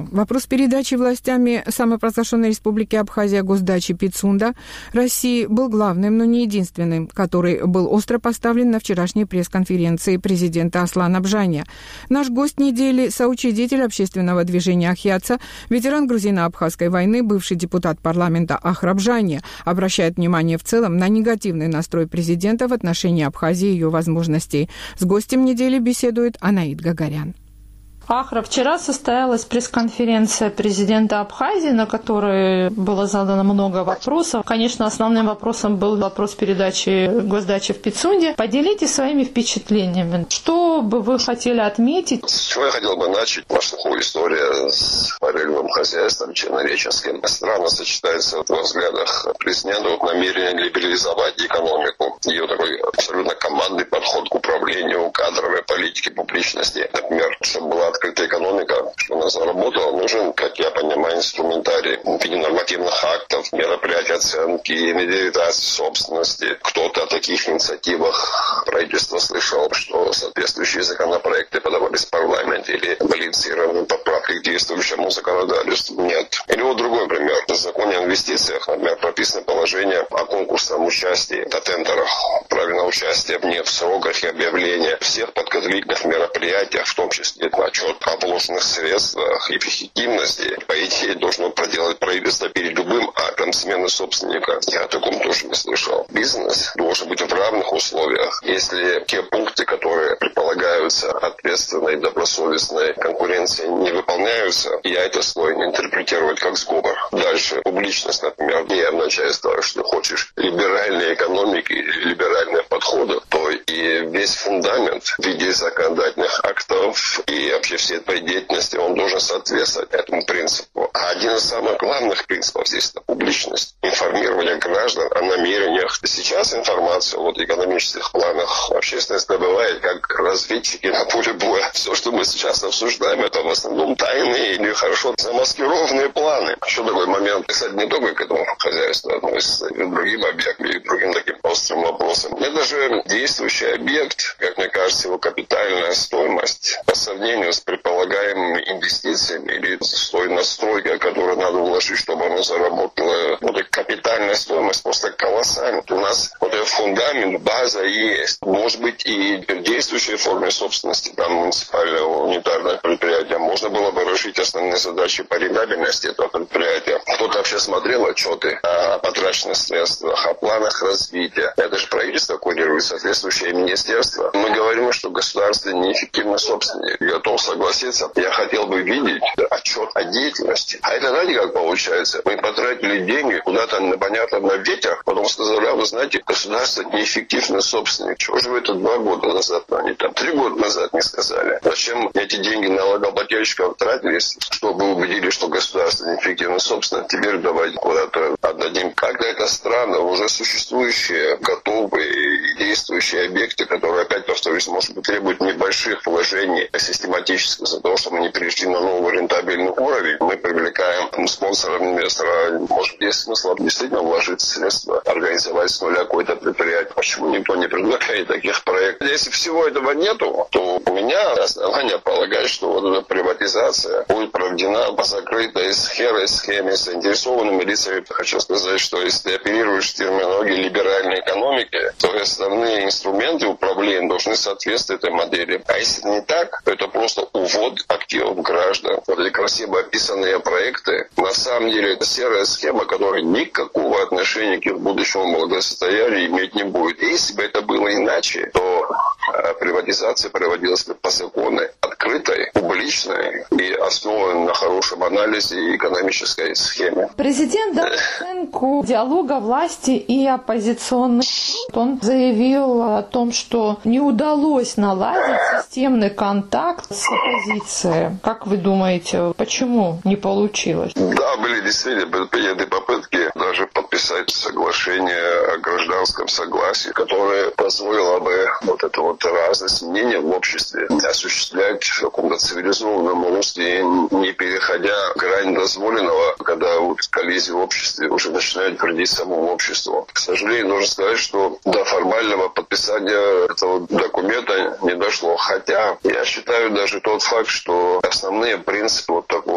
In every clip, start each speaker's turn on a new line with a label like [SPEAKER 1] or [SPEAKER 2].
[SPEAKER 1] Вопрос передачи властями самопровозглашенной республики Абхазия госдачи Пицунда России был главным, но не единственным, который был остро поставлен на вчерашней пресс-конференции президента Аслана Бжаня. Наш гость недели – соучредитель общественного движения «Ахьяца», ветеран грузино-абхазской войны, бывший депутат парламента Ахра Бжаня, обращает внимание в целом на негативный настрой президента в отношении Абхазии и ее возможностей. С гостем недели беседует Анаит Гагарян.
[SPEAKER 2] Ахра, вчера состоялась пресс-конференция президента Абхазии, на которой было задано много вопросов. Конечно, основным вопросом был вопрос передачи госдачи в Пицунде. Поделитесь своими впечатлениями. Что бы вы хотели отметить?
[SPEAKER 3] С чего я хотел бы начать? Наша история с параллельным хозяйством чернореченским странно сочетается в взглядах президента намерение либерализовать экономику. Ее такой абсолютно командный подход к управлению, кадровой политике, публичности. Например, чтобы была открытая экономика, чтобы она заработала, нужен, как я понимаю, инструментарий в виде нормативных актов, мероприятий оценки, инвентаризации собственности. Кто-то о таких инициативах правительства слышал, что соответствующие законопроекты подавались в парламенте или были инициированы поправки к действующему законодательству. Нет. Или вот другой пример. В законе о инвестициях, например, прописано положение о конкурсном участии, о тендерах, праве на участие нет в сроках и объявления всех подготовительных мероприятиях, в том числе отчет о вложенных средствах и эффективности, по идее, должно проделать правительство перед любым актом смены собственника. Я о таком тоже не слышал. Бизнес должен быть в равных условиях. Если те пункты, которые предполагаются ответственной, добросовестной конкуренции, не выполняются, я это сложно интерпретировать как сговор. Дальше. Публичность, например. Я вначале сказал, что хочешь либеральной экономики, либеральных подходов, то и весь фундамент в виде законодательных актов и вообще всей этой деятельности, он должен соответствовать этому принципу. А один из самых главных принципов здесь – это публичность. Информирование граждан о намерениях. Сейчас информация о экономических планах общественность добывает как разведчики на поле боя. Все, что мы сейчас обсуждаем, это в основном тайные или хорошо замаскированные планы. Еще такой момент, кстати, не только к этому хозяйству относится, и к другим объектам, и к другим таким острым вопросам. Это же действующий объект, как мне кажется, его капитальная стоимость по сравнению с предполагаемыми инвестициями или с той настройкой, которую надо вложить, чтобы оно заработало. Вот эта капитальная стоимость просто колоссальна. У нас вот этот фундамент, база есть. Может быть, и в действующей форме собственности, там, муниципального унитарного предприятия, можно было бы решить основные задачи по рентабельности этого предприятия. Кто-то вообще смотрел отчеты о потраченных средствах, о планах развития. Это же правительство курирует соответствующее министерство. Мы говорим, что государство неэффективно собственник. Готов согласиться. Я хотел бы видеть отчет о деятельности. А это, знаете, как получается? Мы потратили деньги куда-то, понятно, на ветер, потом сказали, вы знаете, государство неэффективный собственник. Чего же вы это 2 года назад, они там 3 года назад не сказали? Зачем эти деньги налогоплательщиков тратились, чтобы убедили, что государство неэффективный собственник? Теперь давайте куда-то отдадим. Как-то это странно. Уже существующие, готовые и действующие объекты, которые, опять повторюсь, может быть, требуют небольших вложений систематически из-за того, что мы не перешли на новый рентабельный уровень, мы привлекаем спонсоров, инвестора. Может, есть смысл действительно вложить средства, организовать с нуля какое-то предприятие. Почему никто не предлагает таких проектов? Если всего этого нету, то у меня основания полагать, что вот эта приватизация будет проведена по закрытой схеме с заинтересованными лицами. Хочу сказать, что если ты оперируешь терминологией либеральной экономики, то основные инструменты управления должны соответствовать этой модели. А если не так, то это просто увод активов граждан. Вот эти красиво описанные проекты, на самом деле, это серая схема, которая никакого отношения к их будущему благосостоянию иметь не будет. Если бы это было иначе, то приватизация проводилась бы по закону открытой, публичной и основанной на хорошем анализе и экономической схеме.
[SPEAKER 2] Президент дал оценку диалога власти и оппозиционных. Он заявил о том, что не удалось наладить системный контакт с оппозицией. Как вы думаете, почему не получилось?
[SPEAKER 3] Да, были действительно предприняты попытки даже подписать соглашение о гражданском согласии, которое позволило бы вот эту вот разность мнений в обществе осуществлять в каком-то цивилизованном русле, не переходя грань дозволенного, когда вот коллизии в обществе уже начинают вредить самому обществу. К сожалению, нужно сказать, что до формального подписания этого документа не дошло. Хотя я считаю даже тот факт, что основные принципы вот такого документа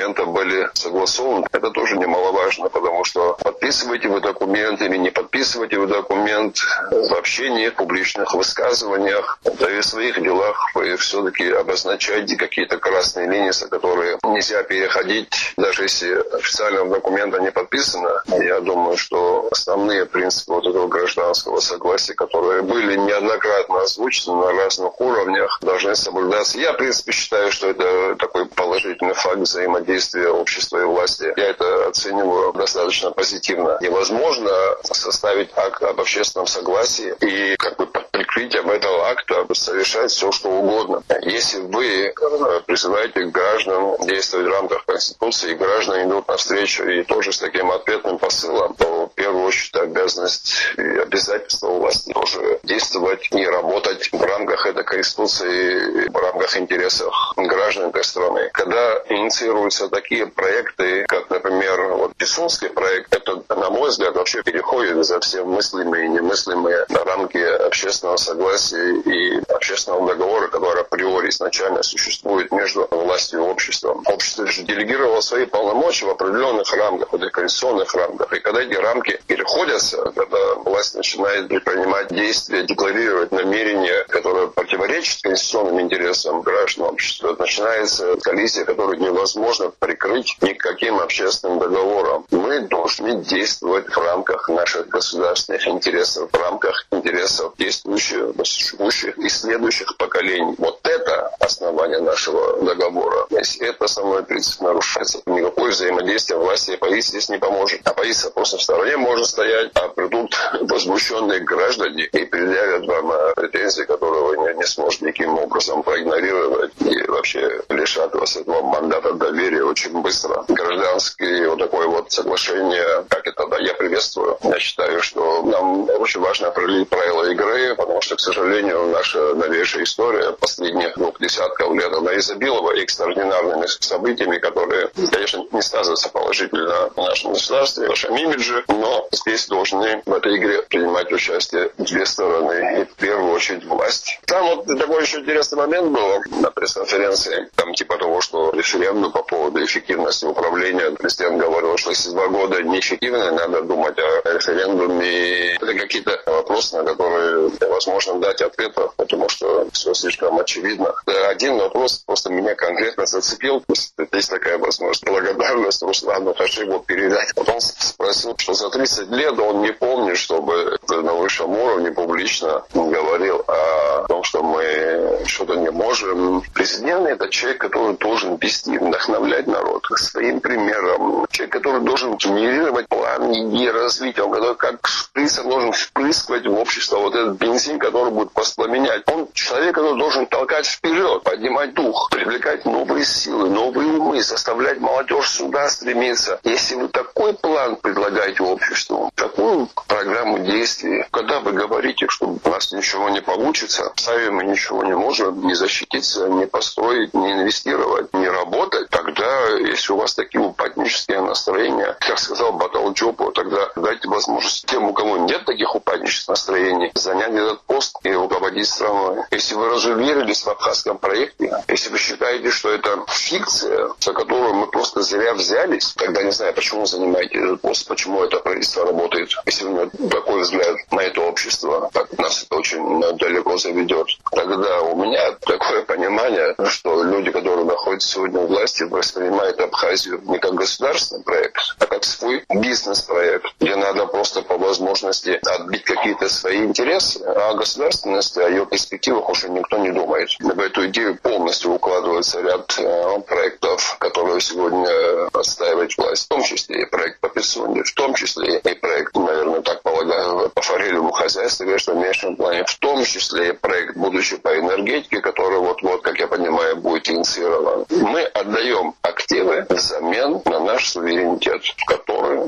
[SPEAKER 3] документы были согласованы. Это тоже немаловажно, потому что подписываете вы документ или не подписываете вы документ, в общении, в публичных высказываниях, да и в своих делах вы все-таки обозначаете какие-то красные линии, за которые нельзя переходить, даже если официального документа не подписано. Я думаю, что основные принципы вот этого гражданского согласия, которые были неоднократно озвучены на разных уровнях, должны соблюдаться. Я, в принципе, считаю, что это такой положительный факт взаимодействия общества и власти. Я это оцениваю достаточно позитивно. Невозможно составить акт об общественном согласии и под прикрытием этого акта совершать все, что угодно. Если вы призываете граждан действовать в рамках Конституции, и граждане идут навстречу и тоже с таким ответным посылом, то в первую очередь обязанность и обязательство у вас тоже действовать и работать в рамках этой Конституции, в рамках интересов граждан этой страны. Когда инициируются такие проекты, как, например, Пицунский проект, это, на мой взгляд, вообще переходит за все мыслимые и немыслимые рамки общественного согласия и общественного договора, который априори изначально существует между властью и обществом. Общество же делегировало свои полномочия в определенных рамках, в конституционных рамках. И когда эти рамки переходятся, когда власть начинает предпринимать действия, декларировать намерения, которые противоречат конституционным интересам граждан общества, начинается коллизия, которую невозможно прикрыть никаким общественным договором. Мы должны действовать в рамках наших государственных интересов, в рамках интересов действующих, живущих и следующих поколений. Вот это основание нашего договора. Если это основной принцип нарушается, никакое взаимодействие власти и оппозиции здесь не поможет. Оппозиция просто в стороне может стоять, а придут возмущенные граждане и предъявят вам претензии, которые вы не сможете никаким образом проигнорировать и вообще лишат вас этого мандата доверия очень быстро. Гражданские такое соглашение, как это, я приветствую. Я считаю, что нам очень важно определить правила игры, потому что, к сожалению, наша новейшая история последних 2 десятков лет, она изобиловала экстраординарными событиями, которые, конечно, не сказываются положительно в нашем государстве, в нашем имидже, но здесь должны в этой игре принимать участие две стороны, и в первую очередь власть. Там такой еще интересный момент был на пресс-конференции, там типа того, что референдум по поводу эффективности управления, президент говорил, что если 2 года неэффективны, надо думать о референдуме. Это какие-то вопросы, на которые невозможно дать ответа, потому что все слишком очевидно. Один вопрос просто меня конкретно зацепил. Есть такая возможность, благодарность Руслану Хашимову передать. Он спросил, что за 30 лет он не помнит, чтобы на высшем уровне публично говорил о том, что мы что-то не можем. Президент — это человек, который должен вести, вдохновлять народ своим примером. Человек, который должен генерировать план идеи развития. Он который как шприцер должен впрыскивать в общество этот бензин, который будет воспламенять. Он человек, который должен толкать вперед, поднимать дух, привлекать новые силы, новые умы, заставлять молодежь сюда стремиться. Если вы такой план предлагаете обществу, такую программу действий, когда вы говорите, что у нас ничего не получится, сами мы ничего не можем, не защититься, не построить, не инвестировать, не работать, тогда, если у вас такие упаднические настроения, как сказал Баталджопу, тогда дайте возможность тем, у кого нет таких упаднических настроений, занять этот пост и руководить страной. Если вы разуверились в абхазском проекте, если вы считаете, что это фикция, за которую мы просто зря взялись, тогда не знаю, почему вы занимаете этот пост, почему это правительство работает. Если у меня такой взгляд на это общество, так нас это очень далеко заведет. Тогда у меня такое понимание, что люди, которые находятся сегодня у власти, воспринимают Абхазию не как государственный проект, а как свой бизнес-проект, где надо просто по возможности отбить какие-то свои интересы, а о государственности, о ее перспективах уже никто не думает. В эту идею полностью укладывается ряд проектов, которые сегодня отстаивает власть, в том числе и проект по Пицунде, в том числе и проект, наверное, так полагаю, по форелевому хозяйству, конечно, в меньшем плане, в том числе и проект будущий по энергетике, который вот-вот, как я понимаю, будет инициирован. Мы отдаем активы взамен на наш суверенитет, в который мы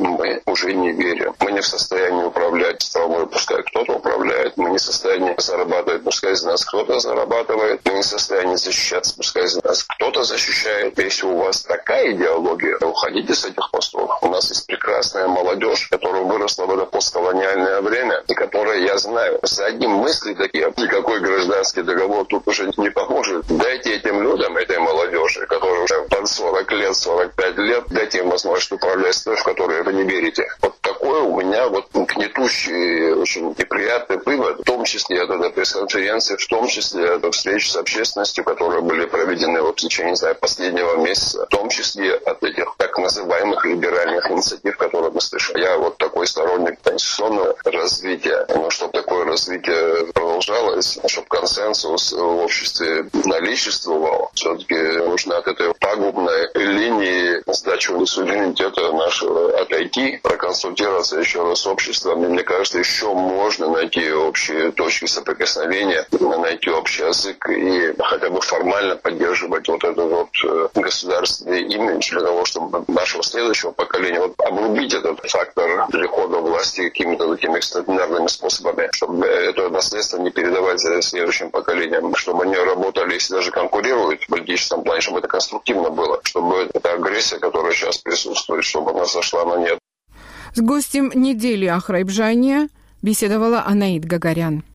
[SPEAKER 3] уже не верим. Мы не в состоянии управлять страной, пускай кто-то управляет. Мы не в состоянии зарабатывать, пускай из нас кто-то зарабатывает. Мы не в состоянии защищаться, пускай из нас кто-то защищает. Если у вас такая идеология, уходите с этих постов. У нас есть прекрасная молодежь, которая выросла в это постколониальное время, и которая, я знаю, за одним мысли такие, никакой гражданский договор тут уже не поможет. Дайте этим людям, этой молодежи, которая уже под 40 лет, 45 лет, дайте им возможность управлять страной, в которую вы не верите. Вот такой у меня вот гнетущий, очень неприятный вывод, в том числе от этой пресс-конференции, в том числе от встреч с общественностью, которые были проведены в течение, не знаю, последнего месяца, в том числе от этих так называемых либеральных инициатив, которые мы слышим. Я вот такой сторонник конституционного развития, но чтобы такое развитие продолжалось, чтобы консенсус в обществе наличествовал, все-таки нужно от этой пагубной линии сдачи суверенитета нашего отойти, проконсультироваться еще раз с обществом. И мне кажется, еще можно найти общие точки соприкосновения, найти общий язык и хотя бы формально поддерживать вот этот вот государственный имидж для того, чтобы нашего следующего поколения вот обрубить этот фактор перехода власти какими-то такими экстраординарными способами, чтобы это наследство не передавать следующим поколениям, чтобы они работали, если даже конкурируют в политическом плане, чтобы это конструктивно было, чтобы эта агрессия, которая сейчас присутствует, чтобы она сошла на нет.
[SPEAKER 1] С гостем недели Ахрайбжания беседовала Анаит Гагарян.